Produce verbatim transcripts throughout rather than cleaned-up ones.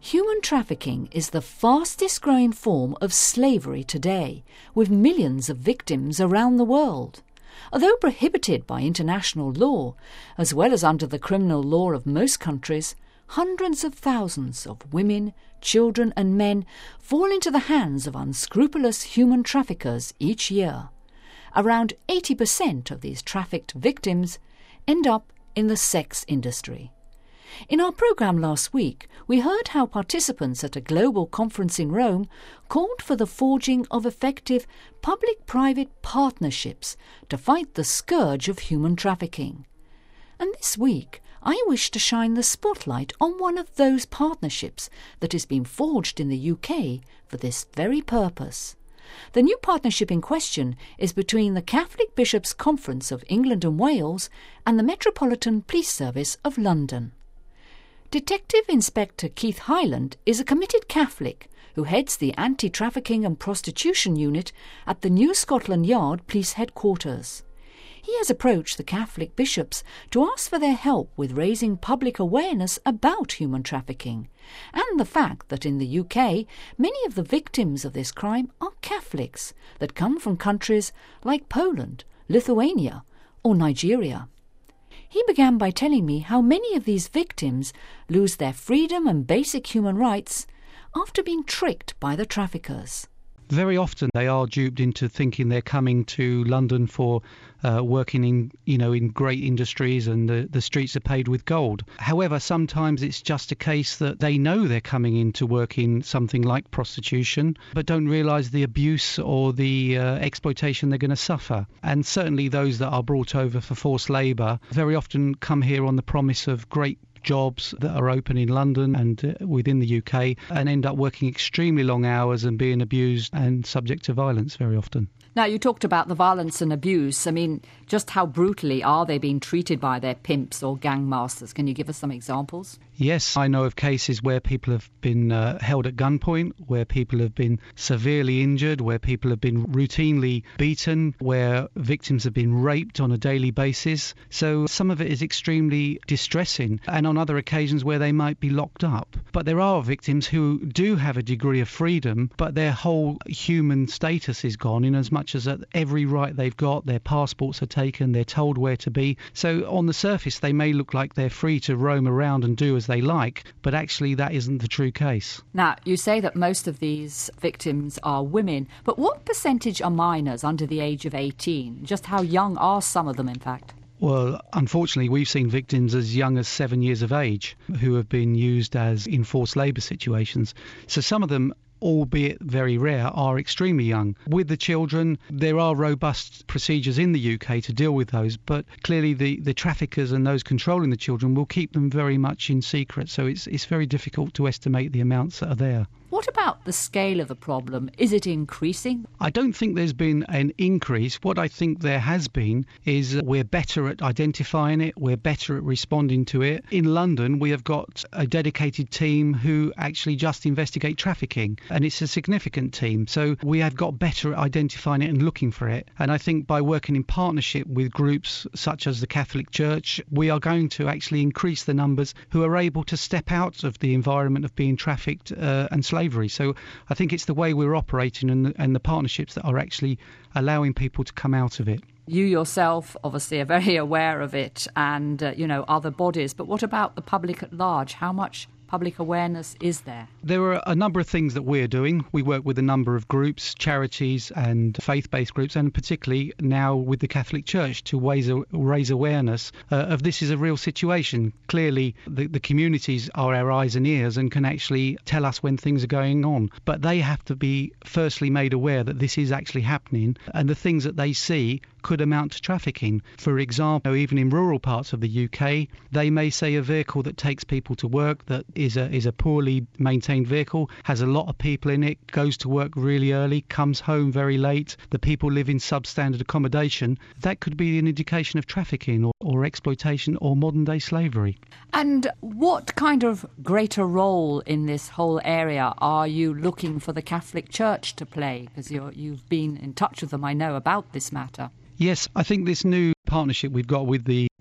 Human trafficking is the fastest growing form of slavery today, with millions of victims around the world. Although prohibited by international law, as well as under the criminal law of most countries, hundreds of thousands of women, children and men fall into the hands of unscrupulous human traffickers each year. Around eighty percent of these trafficked victims end up in the sex industry. In our programme last week, we heard how participants at a global conference in Rome called for the forging of effective public-private partnerships to fight the scourge of human trafficking. And this week, I wish to shine the spotlight on one of those partnerships that has been forged in the U K for this very purpose. The new partnership in question is between the Catholic Bishops' Conference of England and Wales and the Metropolitan Police Service of London. Detective Inspector Keith Hyland is a committed Catholic who heads the Anti-Trafficking and Prostitution Unit at the New Scotland Yard Police Headquarters. He has approached the Catholic bishops to ask for their help with raising public awareness about human trafficking and the fact that in the U K many of the victims of this crime are Catholics that come from countries like Poland, Lithuania or Nigeria. He began by telling me how many of these victims lose their freedom and basic human rights after being tricked by the traffickers. Very often they are duped into thinking they're coming to London for uh, working in, you know, in great industries and the, the streets are paved with gold. However, sometimes it's just a case that they know they're coming in to work in something like prostitution, but don't realise the abuse or the uh, exploitation they're going to suffer. And certainly those that are brought over for forced labour very often come here on the promise of great jobs that are open in London and uh, within the U K and end up working extremely long hours and being abused and subject to violence very often. Now, you talked about the violence and abuse. I mean, just how brutally are they being treated by their pimps or gang masters? Can you give us some examples? Yes, I know of cases where people have been uh, held at gunpoint, where people have been severely injured, where people have been routinely beaten, where victims have been raped on a daily basis. So some of it is extremely distressing, and on other occasions where they might be locked up. But there are victims who do have a degree of freedom, but their whole human status is gone, in as much as that every right they've got, their passports are taken, they're told where to be. So on the surface they may look like they're free to roam around and do as they like, but actually that isn't the true case. Now, you say that most of these victims are women, but what percentage are minors under the age of eighteen? Just how young are some of them, in fact? Well, unfortunately, we've seen victims as young as seven years of age who have been used as in forced labour situations. So some of them, albeit very rare, are extremely young. With the children, there are robust procedures in the U K to deal with those, but clearly the, the traffickers and those controlling the children will keep them very much in secret, so it's it's very difficult to estimate the amounts that are there. What about the scale of the problem? Is it increasing? I don't think there's been an increase. What I think there has been is that we're better at identifying it, we're better at responding to it. In London, we have got a dedicated team who actually just investigate trafficking, and it's a significant team. So we have got better at identifying it and looking for it. And I think by working in partnership with groups such as the Catholic Church, we are going to actually increase the numbers who are able to step out of the environment of being trafficked uh, and slavery. So I think it's the way we're operating and the, and the partnerships that are actually allowing people to come out of it. You yourself obviously are very aware of it and, uh, you know, other bodies. But what about the public at large? How much public awareness is there? There are a number of things that we're doing. We work with a number of groups, charities and faith-based groups, and particularly now with the Catholic Church to raise, raise awareness uh, of this is a real situation. Clearly, the, the communities are our eyes and ears and can actually tell us when things are going on. But they have to be firstly made aware that this is actually happening, and the things that they see could amount to trafficking. For example, even in rural parts of the U K, they may say a vehicle that takes people to work that is a is a poorly maintained vehicle, has a lot of people in it, goes to work really early, comes home very late, the people live in substandard accommodation. That could be an indication of trafficking or, or exploitation or modern day slavery. And what kind of greater role in this whole area are you looking for the Catholic Church to play? Because you're, you've been in touch with them, I know, about this matter. Yes, I think this new partnership we've got with the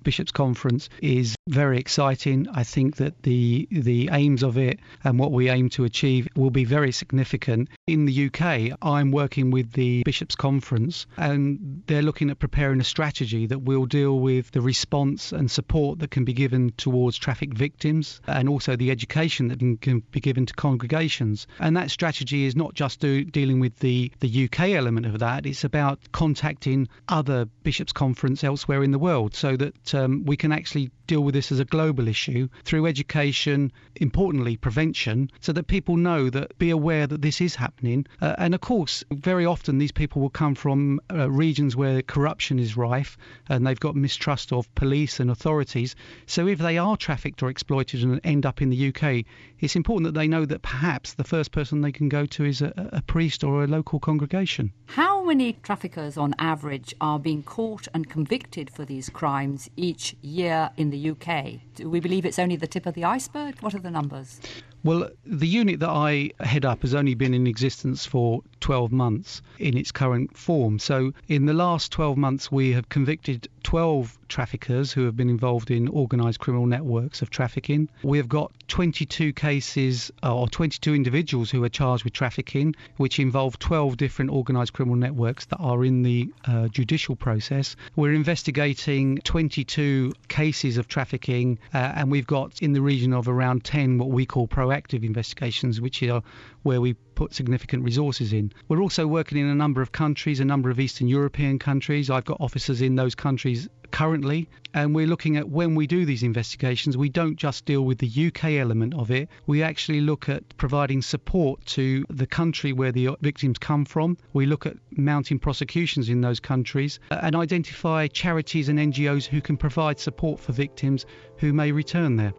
Bishops' Conference is very exciting. I think that the the aims of it and what we aim to achieve will be very significant. In the U K, I'm working with the Bishops' Conference, and they're looking at preparing a strategy that will deal with the response and support that can be given towards traffic victims, and also the education that can, can be given to congregations. And that strategy is not just do, dealing with the, the U K element of that, it's about contacting other Bishops' Conference elsewhere in the world, so that um, we can actually deal with this as a global issue through education, importantly prevention, so that people know that, be aware that this is happening. Uh, and of course, very often these people will come from uh, regions where corruption is rife and they've got mistrust of police and authorities. So if they are trafficked or exploited and end up in the U K, it's important that they know that perhaps the first person they can go to is a, a priest or a local congregation. How many traffickers on average are being caught and convicted for these crimes each year in the U K? Do we believe it's only the tip of the iceberg? What are the numbers? Well, the unit that I head up has only been in existence for twelve months in its current form. So in the last twelve months, we have convicted twelve traffickers who have been involved in organised criminal networks of trafficking. We have got twenty-two cases or twenty-two individuals who are charged with trafficking, which involve twelve different organised criminal networks that are in the uh, judicial process. We're investigating twenty-two cases of trafficking, uh, and we've got in the region of around ten what we call proactive investigations, which are where we put significant resources in. We're also working in a number of countries, a number of Eastern European countries. I've got officers in those countries currently, and we're looking at, when we do these investigations, we don't just deal with the U K element of it. We actually look at providing support to the country where the victims come from. We look at mounting prosecutions in those countries and identify charities and N G Os who can provide support for victims who may return there.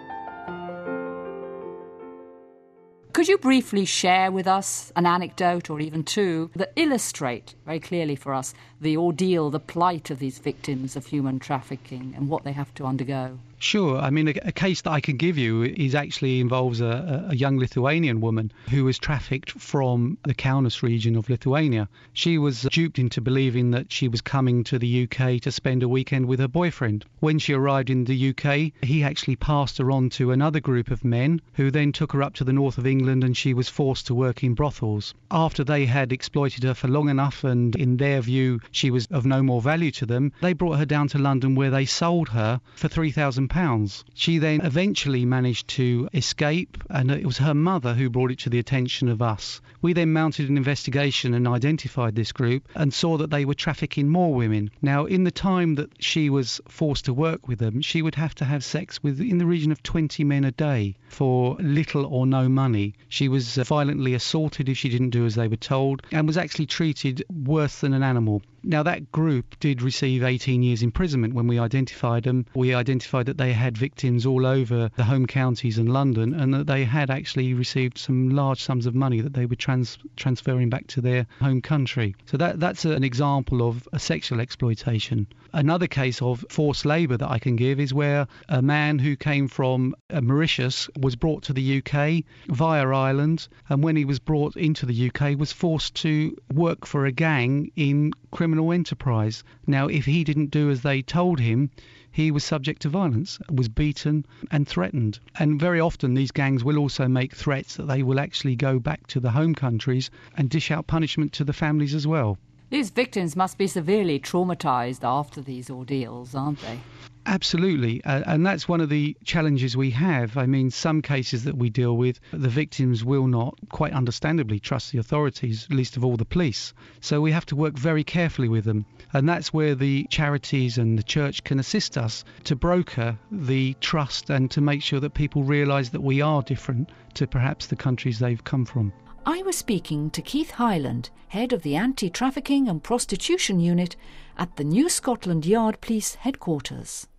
Could you briefly share with us an anecdote, or even two, that illustrate very clearly for us the ordeal, the plight of these victims of human trafficking and what they have to undergo? Sure. I mean, a, a case that I can give you is actually involves a, a young Lithuanian woman who was trafficked from the Kaunas region of Lithuania. She was duped into believing that she was coming to the U K to spend a weekend with her boyfriend. When she arrived in the U K, he actually passed her on to another group of men who then took her up to the north of England, and she was forced to work in brothels. After they had exploited her for long enough, and in their view she was of no more value to them, they brought her down to London, where they sold her for three thousand pounds. She then eventually managed to escape, and it was her mother who brought it to the attention of us. We then mounted an investigation and identified this group and saw that they were trafficking more women. Now, in the time that she was forced to work with them, she would have to have sex with in the region of twenty men a day for little or no money. She was violently assaulted if she didn't do as they were told, and was actually treated worse than an animal. Now, that group did receive eighteen years imprisonment when we identified them. We identified that they had victims all over the home counties and London, and that they had actually received some large sums of money that they were trans- transferring back to their home country. So that that's an example of a sexual exploitation. Another case of forced labour that I can give is where a man who came from uh, Mauritius was brought to the U K via Ireland, and when he was brought into the U K was forced to work for a gang in criminal enterprise. Now, if he didn't do as they told him, he was subject to violence, was beaten and threatened. And very often these gangs will also make threats that they will actually go back to the home countries and dish out punishment to the families as well. These victims must be severely traumatised after these ordeals, aren't they? Absolutely, uh, and that's one of the challenges we have. I mean, some cases that we deal with, the victims will not, quite understandably, trust the authorities, least of all the police. So we have to work very carefully with them, and that's where the charities and the church can assist us to broker the trust and to make sure that people realise that we are different to perhaps the countries they've come from. I was speaking to Keith Hyland, head of the Anti-Trafficking and Prostitution Unit at the New Scotland Yard Police Headquarters.